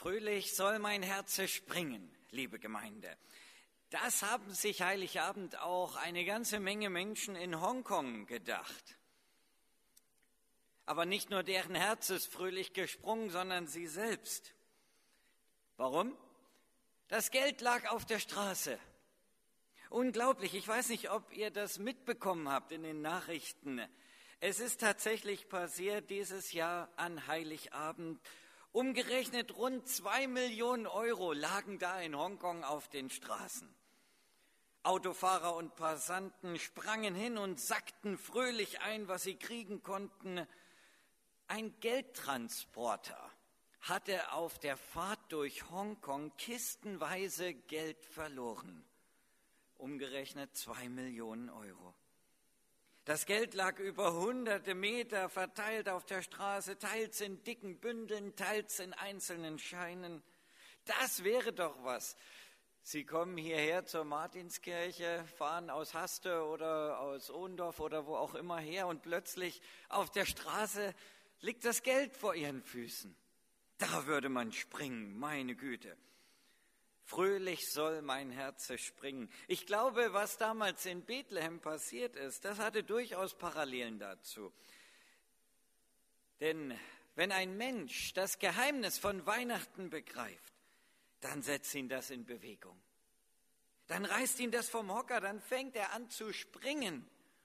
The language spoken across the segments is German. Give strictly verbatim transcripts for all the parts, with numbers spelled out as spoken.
Fröhlich soll mein Herze springen, liebe Gemeinde. Das haben sich Heiligabend auch eine ganze Menge Menschen in Hongkong gedacht. Aber nicht nur deren Herz ist fröhlich gesprungen, sondern sie selbst. Warum? Das Geld lag auf der Straße. Unglaublich, ich weiß nicht, ob ihr das mitbekommen habt in den Nachrichten. Es ist tatsächlich passiert dieses Jahr an Heiligabend. Umgerechnet rund zwei Millionen Euro lagen da in Hongkong auf den Straßen. Autofahrer und Passanten sprangen hin und sackten fröhlich ein, was sie kriegen konnten. Ein Geldtransporter hatte auf der Fahrt durch Hongkong kistenweise Geld verloren. Umgerechnet zwei Millionen Euro. Das Geld lag über hunderte Meter verteilt auf der Straße, teils in dicken Bündeln, teils in einzelnen Scheinen. Das wäre doch was. Sie kommen hierher zur Martinskirche, fahren aus Haste oder aus Ohlendorf oder wo auch immer her und plötzlich auf der Straße liegt das Geld vor ihren Füßen. Da würde man springen, meine Güte. Fröhlich soll mein Herz springen. Ich glaube, was damals in Bethlehem passiert ist, das hatte durchaus Parallelen dazu. Denn wenn ein Mensch das Geheimnis von Weihnachten begreift, dann setzt ihn das in Bewegung. Dann reißt ihn das vom Hocker, dann fängt er an zu springen.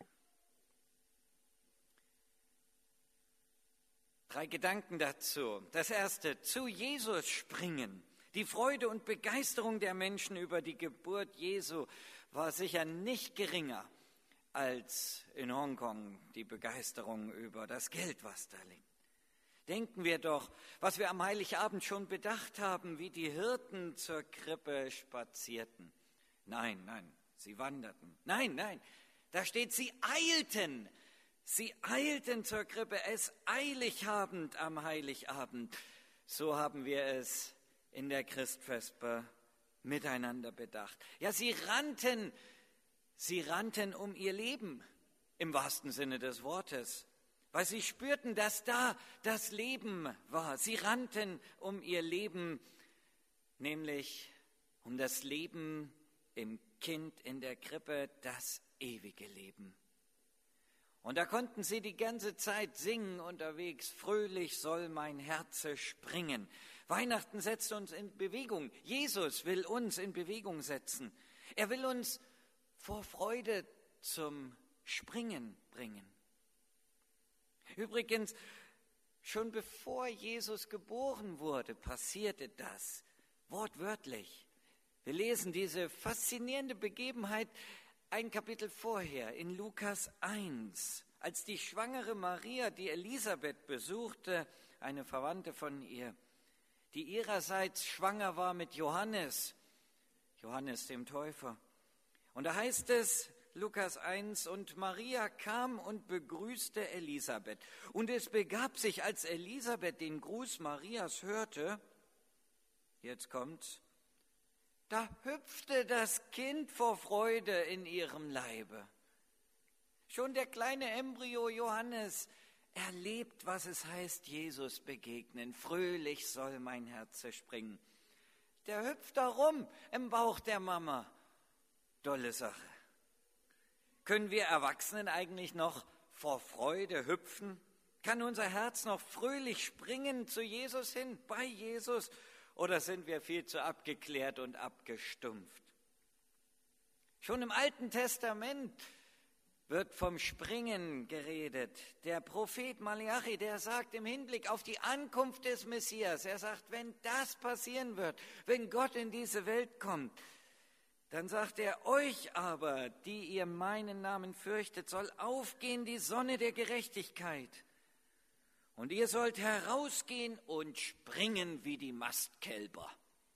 Drei Gedanken dazu. Das erste, zu Jesus springen. Die Freude und Begeisterung der Menschen über die Geburt Jesu war sicher nicht geringer als in Hongkong die Begeisterung über das Geld, was da liegt. Denken wir doch, was wir am Heiligabend schon bedacht haben, wie die Hirten zur Krippe spazierten. Nein, nein, sie wanderten. Nein, nein, da steht, sie eilten. Sie eilten zur Krippe, es eilig habend am Heiligabend. So haben wir es in der Christfesper miteinander bedacht. Ja, sie rannten, sie rannten um ihr Leben, im wahrsten Sinne des Wortes, weil sie spürten, dass da das Leben war. Sie rannten um ihr Leben, nämlich um das Leben im Kind in der Krippe, das ewige Leben. Und da konnten sie die ganze Zeit singen unterwegs, fröhlich soll mein Herze springen. Weihnachten setzt uns in Bewegung. Jesus will uns in Bewegung setzen. Er will uns vor Freude zum Springen bringen. Übrigens, schon bevor Jesus geboren wurde, passierte das, wortwörtlich. Wir lesen diese faszinierende Begebenheit ein Kapitel vorher, in Lukas eins, als die schwangere Maria, die Elisabeth besuchte, eine Verwandte von ihr, die ihrerseits schwanger war mit Johannes, Johannes dem Täufer. Und da heißt es, Lukas eins, und Maria kam und begrüßte Elisabeth. Und es begab sich, als Elisabeth den Gruß Marias hörte, jetzt kommt's, da hüpfte das Kind vor Freude in ihrem Leibe. Schon der kleine Embryo Johannes erlebt, was es heißt, Jesus begegnen. Fröhlich soll mein Herz springen. Der hüpft da rum im Bauch der Mama. Tolle Sache. Können wir Erwachsenen eigentlich noch vor Freude hüpfen? Kann unser Herz noch fröhlich springen zu Jesus hin, bei Jesus? Oder sind wir viel zu abgeklärt und abgestumpft? Schon im Alten Testament wird vom Springen geredet. Der Prophet Malachi, der sagt im Hinblick auf die Ankunft des Messias, er sagt, wenn das passieren wird, wenn Gott in diese Welt kommt, dann sagt er, euch aber, die ihr meinen Namen fürchtet, soll aufgehen die Sonne der Gerechtigkeit. Und ihr sollt herausgehen und springen wie die Mastkälber.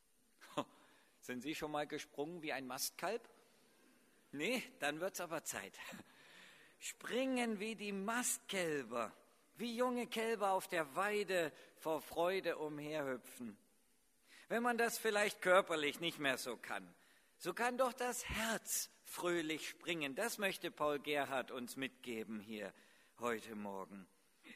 Sind Sie schon mal gesprungen wie ein Mastkalb? Nee, dann wird's aber Zeit. Springen wie die Mastkälber, wie junge Kälber auf der Weide vor Freude umherhüpfen. Wenn man das vielleicht körperlich nicht mehr so kann, so kann doch das Herz fröhlich springen. Das möchte Paul Gerhardt uns mitgeben hier heute Morgen.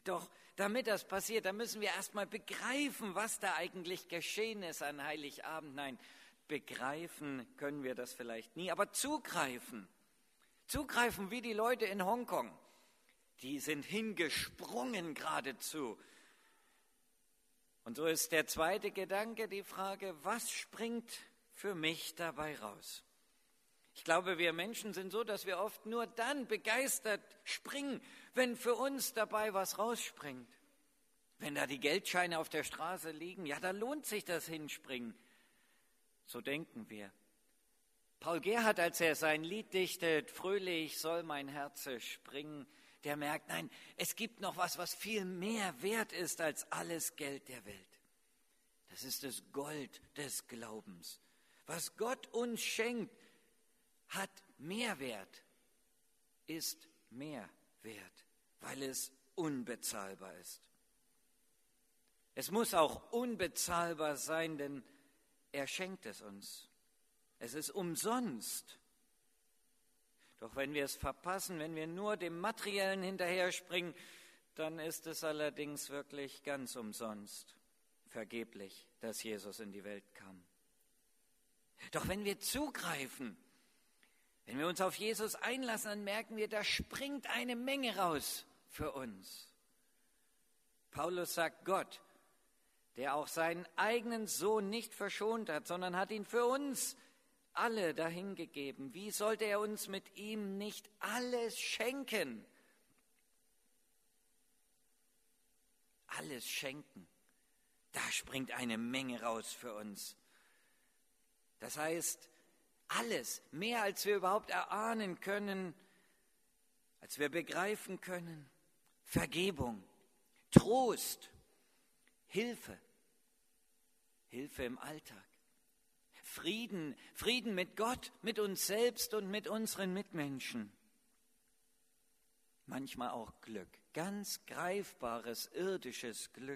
Doch damit das passiert, da müssen wir erstmal begreifen, was da eigentlich geschehen ist an Heiligabend. Nein, begreifen können wir das vielleicht nie, aber zugreifen. Zugreifen wie die Leute in Hongkong. Die sind hingesprungen geradezu. Und so ist der zweite Gedanke die Frage, was springt für mich dabei raus? Ich glaube, wir Menschen sind so, dass wir oft nur dann begeistert springen, wenn für uns dabei was rausspringt. Wenn da die Geldscheine auf der Straße liegen, ja, da lohnt sich das Hinspringen. So denken wir. Paul Gerhardt, als er sein Lied dichtet, fröhlich soll mein Herz springen, der merkt, nein, es gibt noch was, was viel mehr wert ist als alles Geld der Welt. Das ist das Gold des Glaubens. Was Gott uns schenkt, hat mehr Wert, ist mehr wert, weil es unbezahlbar ist. Es muss auch unbezahlbar sein, denn er schenkt es uns. Es ist umsonst. Doch wenn wir es verpassen, wenn wir nur dem Materiellen hinterherspringen, dann ist es allerdings wirklich ganz umsonst, vergeblich, dass Jesus in die Welt kam. Doch wenn wir zugreifen, wenn wir uns auf Jesus einlassen, dann merken wir, da springt eine Menge raus für uns. Paulus sagt, Gott, der auch seinen eigenen Sohn nicht verschont hat, sondern hat ihn für uns alle dahingegeben. Wie sollte er uns mit ihm nicht alles schenken? Alles schenken. Da springt eine Menge raus für uns. Das heißt, alles, mehr als wir überhaupt erahnen können, als wir begreifen können. Vergebung, Trost, Hilfe, Hilfe im Alltag. Frieden, Frieden mit Gott, mit uns selbst und mit unseren Mitmenschen. Manchmal auch Glück, ganz greifbares irdisches Glück.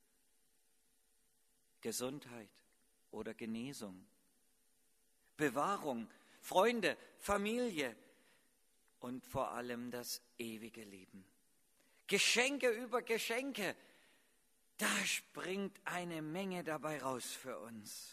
Gesundheit oder Genesung. Bewahrung, Freunde, Familie und vor allem das ewige Leben. Geschenke über Geschenke, da springt eine Menge dabei raus für uns.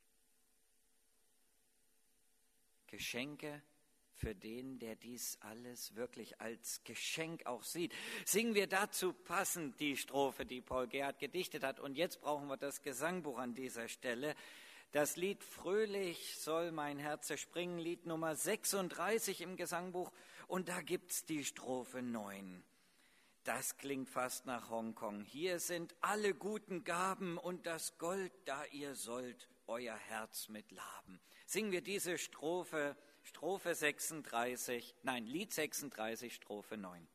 Geschenke für den, der dies alles wirklich als Geschenk auch sieht. Singen wir dazu passend die Strophe, die Paul Gerhardt gedichtet hat. Und jetzt brauchen wir das Gesangbuch an dieser Stelle. Das Lied Fröhlich soll mein Herz springen, Lied Nummer sechsunddreißig im Gesangbuch. Und da gibt's die Strophe neun. Das klingt fast nach Hongkong. Hier sind alle guten Gaben und das Gold, da ihr sollt euer Herz mit laben. Singen wir diese Strophe, Strophe sechsunddreißig, nein, Lied sechsunddreißig, Strophe neun.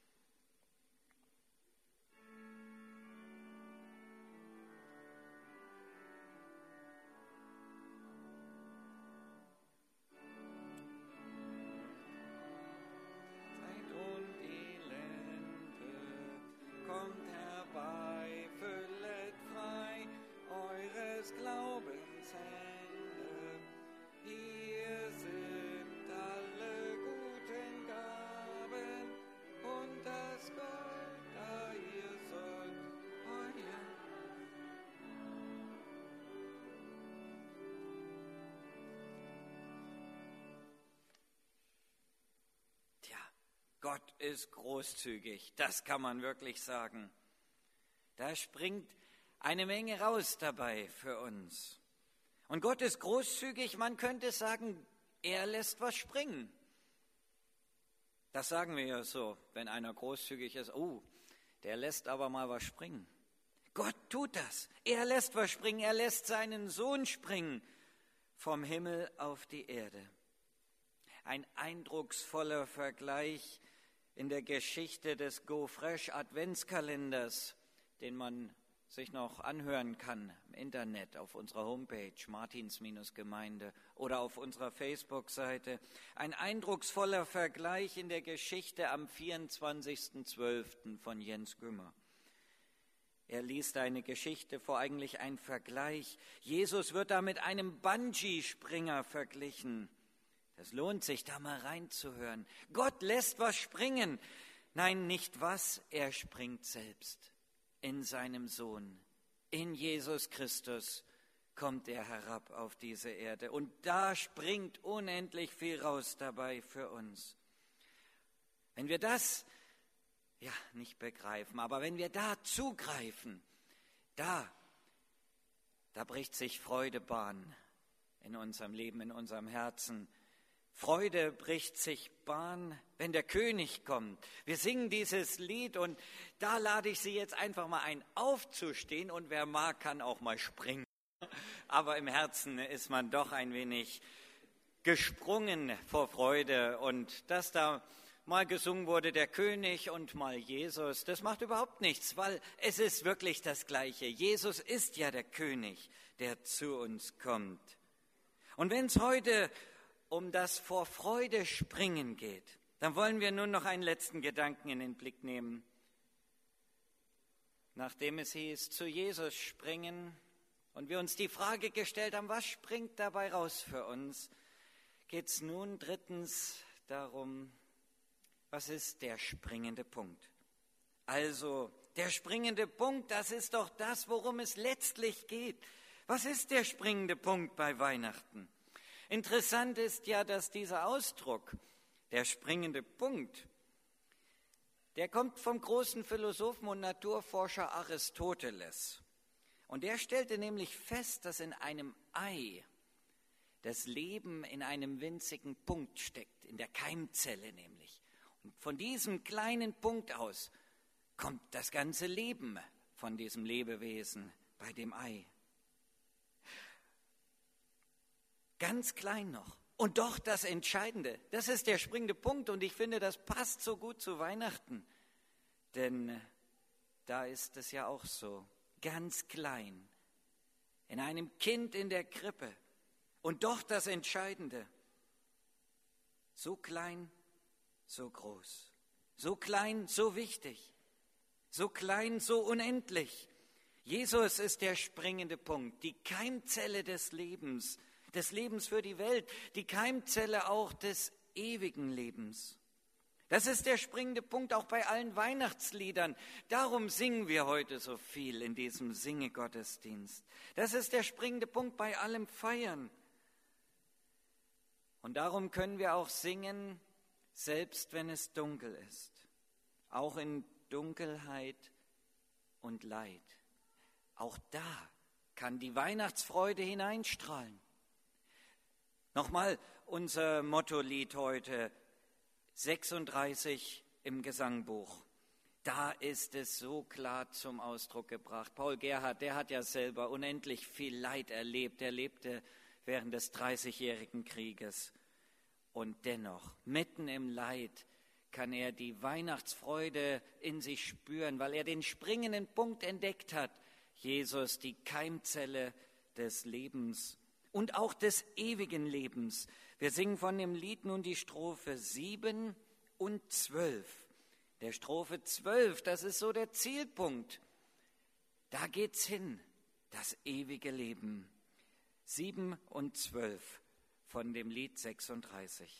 Gott ist großzügig, das kann man wirklich sagen. Da springt eine Menge raus dabei für uns. Und Gott ist großzügig, man könnte sagen, er lässt was springen. Das sagen wir ja so, wenn einer großzügig ist, oh, der lässt aber mal was springen. Gott tut das, er lässt was springen, er lässt seinen Sohn springen vom Himmel auf die Erde. Ein eindrucksvoller Vergleich in der Geschichte des Go Fresh Adventskalenders, den man sich noch anhören kann im Internet auf unserer Homepage Martins-Gemeinde oder auf unserer Facebook-Seite. Ein eindrucksvoller Vergleich in der Geschichte am vierundzwanzigsten zwölften von Jens Gümmer. Er liest eine Geschichte vor, eigentlich ein Vergleich. Jesus wird da mit einem Bungee-Springer verglichen. Es lohnt sich, da mal reinzuhören. Gott lässt was springen. Nein, nicht was, er springt selbst. In seinem Sohn, in Jesus Christus kommt er herab auf diese Erde. Und da springt unendlich viel raus dabei für uns. Wenn wir das, ja, nicht begreifen, aber wenn wir da zugreifen, da, da bricht sich Freude Bahn in unserem Leben, in unserem Herzen. Freude bricht sich Bahn, wenn der König kommt. Wir singen dieses Lied und da lade ich Sie jetzt einfach mal ein, aufzustehen und wer mag, kann auch mal springen. Aber im Herzen ist man doch ein wenig gesprungen vor Freude und dass da mal gesungen wurde, der König und mal Jesus, das macht überhaupt nichts, weil es ist wirklich das Gleiche. Jesus ist ja der König, der zu uns kommt. Und wenn es heute um das vor Freude springen geht, dann wollen wir nun noch einen letzten Gedanken in den Blick nehmen. Nachdem es hieß, zu Jesus springen und wir uns die Frage gestellt haben, was springt dabei raus für uns, geht es nun drittens darum, was ist der springende Punkt? Also, der springende Punkt, das ist doch das, worum es letztlich geht. Was ist der springende Punkt bei Weihnachten? Interessant ist ja, dass dieser Ausdruck, der springende Punkt, der kommt vom großen Philosophen und Naturforscher Aristoteles. Und der stellte nämlich fest, dass in einem Ei das Leben in einem winzigen Punkt steckt, in der Keimzelle nämlich. Und von diesem kleinen Punkt aus kommt das ganze Leben von diesem Lebewesen bei dem Ei. Ganz klein noch. Und doch das Entscheidende, das ist der springende Punkt und ich finde, das passt so gut zu Weihnachten. Denn da ist es ja auch so, ganz klein, in einem Kind in der Krippe. Und doch das Entscheidende, so klein, so groß, so klein, so wichtig, so klein, so unendlich. Jesus ist der springende Punkt, die Keimzelle des Lebens, des Lebens für die Welt, die Keimzelle auch des ewigen Lebens. Das ist der springende Punkt auch bei allen Weihnachtsliedern. Darum singen wir heute so viel in diesem Singegottesdienst. Das ist der springende Punkt bei allem Feiern. Und darum können wir auch singen, selbst wenn es dunkel ist, auch in Dunkelheit und Leid. Auch da kann die Weihnachtsfreude hineinstrahlen. Nochmal unser Mottolied heute, sechsunddreißig im Gesangbuch. Da ist es so klar zum Ausdruck gebracht. Paul Gerhardt, der hat ja selber unendlich viel Leid erlebt. Er lebte während des Dreißigjährigen Krieges. Und dennoch, mitten im Leid, kann er die Weihnachtsfreude in sich spüren, weil er den springenden Punkt entdeckt hat. Jesus, die Keimzelle des Lebens und auch des ewigen Lebens. Wir singen von dem Lied nun die Strophe sieben und zwölf. Der Strophe zwölf, das ist so der Zielpunkt. Da geht's hin, das ewige Leben. sieben und zwölf von dem Lied sechsunddreißig.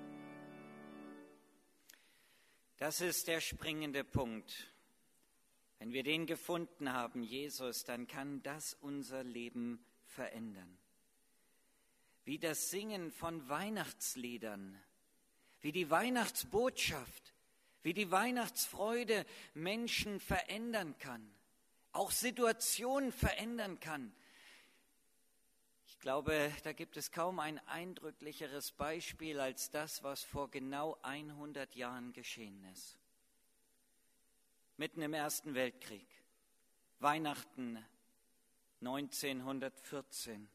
Das ist der springende Punkt. Wenn wir den gefunden haben, Jesus, dann kann das unser Leben verändern. Wie das Singen von Weihnachtsliedern, wie die Weihnachtsbotschaft, wie die Weihnachtsfreude Menschen verändern kann, auch Situationen verändern kann. Ich glaube, da gibt es kaum ein eindrücklicheres Beispiel als das, was vor genau hundert Jahren geschehen ist. Mitten im Ersten Weltkrieg, Weihnachten neunzehnhundertvierzehn.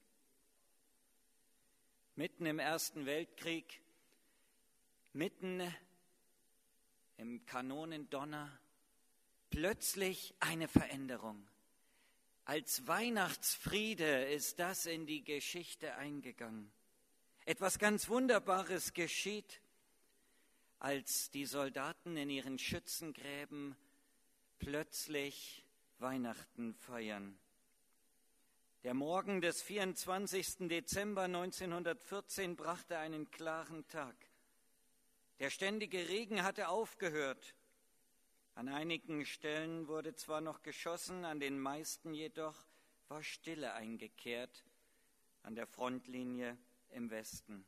Mitten im Ersten Weltkrieg, mitten im Kanonendonner, plötzlich eine Veränderung. Als Weihnachtsfriede ist das in die Geschichte eingegangen. Etwas ganz Wunderbares geschieht, als die Soldaten in ihren Schützengräben plötzlich Weihnachten feiern. Der Morgen des vierundzwanzigsten Dezember neunzehnhundertvierzehn brachte einen klaren Tag. Der ständige Regen hatte aufgehört. An einigen Stellen wurde zwar noch geschossen, an den meisten jedoch war Stille eingekehrt an der Frontlinie im Westen.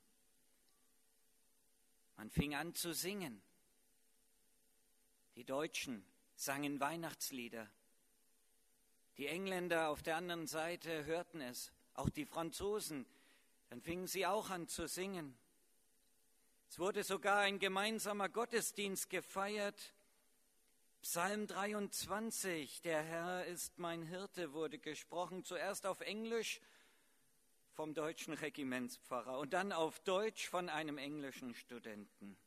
Man fing an zu singen. Die Deutschen sangen Weihnachtslieder. Die Engländer auf der anderen Seite hörten es, auch die Franzosen. Dann fingen sie auch an zu singen. Es wurde sogar ein gemeinsamer Gottesdienst gefeiert. Psalm dreiundzwanzig, der Herr ist mein Hirte, wurde gesprochen, zuerst auf Englisch vom deutschen Regimentspfarrer und dann auf Deutsch von einem englischen Studenten.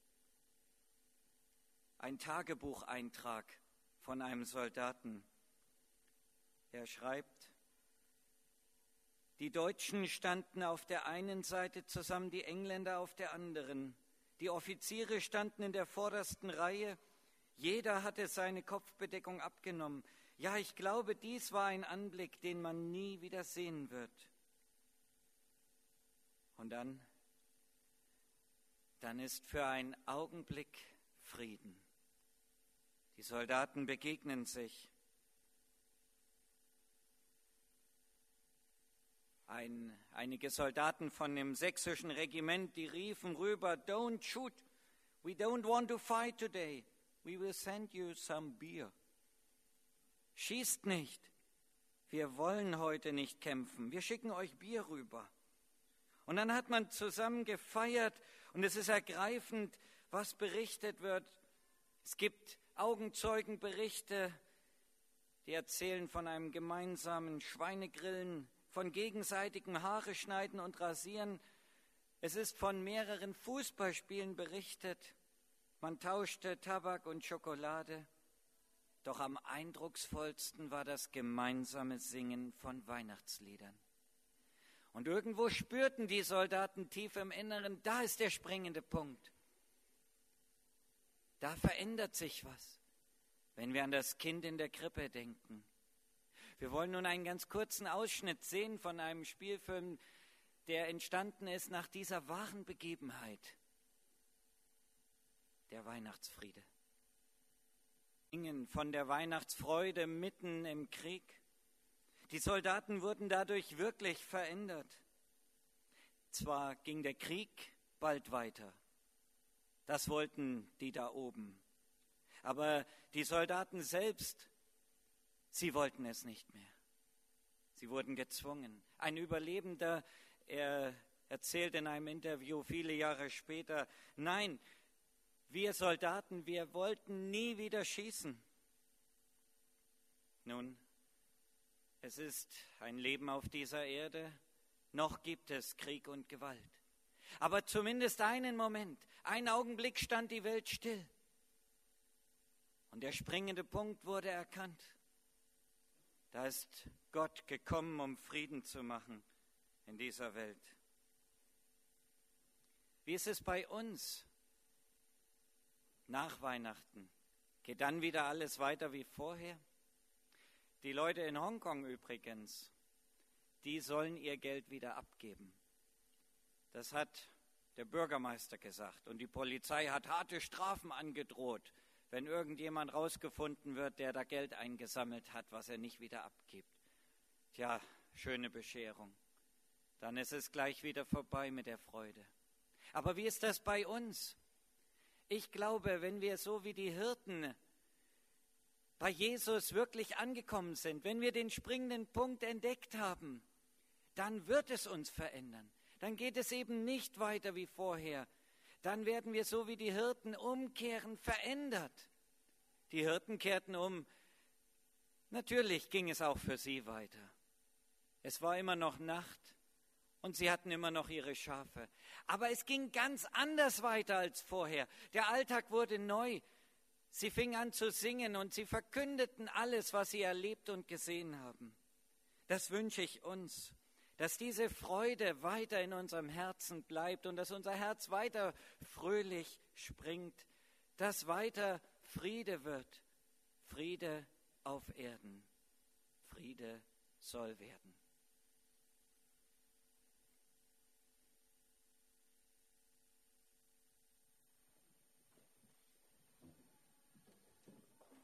Ein Tagebucheintrag von einem Soldaten. Er schreibt, die Deutschen standen auf der einen Seite zusammen, die Engländer auf der anderen. Die Offiziere standen in der vordersten Reihe. Jeder hatte seine Kopfbedeckung abgenommen. Ja, ich glaube, dies war ein Anblick, den man nie wieder sehen wird. Und dann, dann ist für einen Augenblick Frieden. Die Soldaten begegnen sich. Ein, einige Soldaten von dem sächsischen Regiment, die riefen rüber, "Don't shoot, we don't want to fight today. We will send you some beer." Schießt nicht, wir wollen heute nicht kämpfen, wir schicken euch Bier rüber. Und dann hat man zusammen gefeiert und es ist ergreifend, was berichtet wird. Es gibt Augenzeugenberichte, die erzählen von einem gemeinsamen Schweinegrillen, von gegenseitigem Haare schneiden und rasieren. Es ist von mehreren Fußballspielen berichtet. Man tauschte Tabak und Schokolade. Doch am eindrucksvollsten war das gemeinsame Singen von Weihnachtsliedern. Und irgendwo spürten die Soldaten tief im Inneren, da ist der springende Punkt. Da verändert sich was, wenn wir an das Kind in der Krippe denken. Wir wollen nun einen ganz kurzen Ausschnitt sehen von einem Spielfilm, der entstanden ist nach dieser wahren Begebenheit, der Weihnachtsfriede. Singen von der Weihnachtsfreude mitten im Krieg. Die Soldaten wurden dadurch wirklich verändert. Zwar ging der Krieg bald weiter, das wollten die da oben, aber die Soldaten selbst, sie wollten es nicht mehr. Sie wurden gezwungen. Ein Überlebender, er erzählt in einem Interview viele Jahre später, nein, wir Soldaten, wir wollten nie wieder schießen. Nun, es ist ein Leben auf dieser Erde, noch gibt es Krieg und Gewalt. Aber zumindest einen Moment, einen Augenblick stand die Welt still. Und der springende Punkt wurde erkannt. Da ist Gott gekommen, um Frieden zu machen in dieser Welt. Wie ist es bei uns nach Weihnachten? Geht dann wieder alles weiter wie vorher? Die Leute in Hongkong übrigens, die sollen ihr Geld wieder abgeben. Das hat der Bürgermeister gesagt und die Polizei hat harte Strafen angedroht wenn irgendjemand rausgefunden wird, der da Geld eingesammelt hat, was er nicht wieder abgibt. Tja, schöne Bescherung. Dann ist es gleich wieder vorbei mit der Freude. Aber wie ist das bei uns? Ich glaube, wenn wir so wie die Hirten bei Jesus wirklich angekommen sind, wenn wir den springenden Punkt entdeckt haben, dann wird es uns verändern. Dann geht es eben nicht weiter wie vorher. Dann werden wir so wie die Hirten umkehren, verändert. Die Hirten kehrten um. Natürlich ging es auch für sie weiter. Es war immer noch Nacht und sie hatten immer noch ihre Schafe. Aber es ging ganz anders weiter als vorher. Der Alltag wurde neu. Sie fingen an zu singen und sie verkündeten alles, was sie erlebt und gesehen haben. Das wünsche ich uns, dass diese Freude weiter in unserem Herzen bleibt und dass unser Herz weiter fröhlich springt, dass weiter Friede wird. Friede auf Erden. Friede soll werden.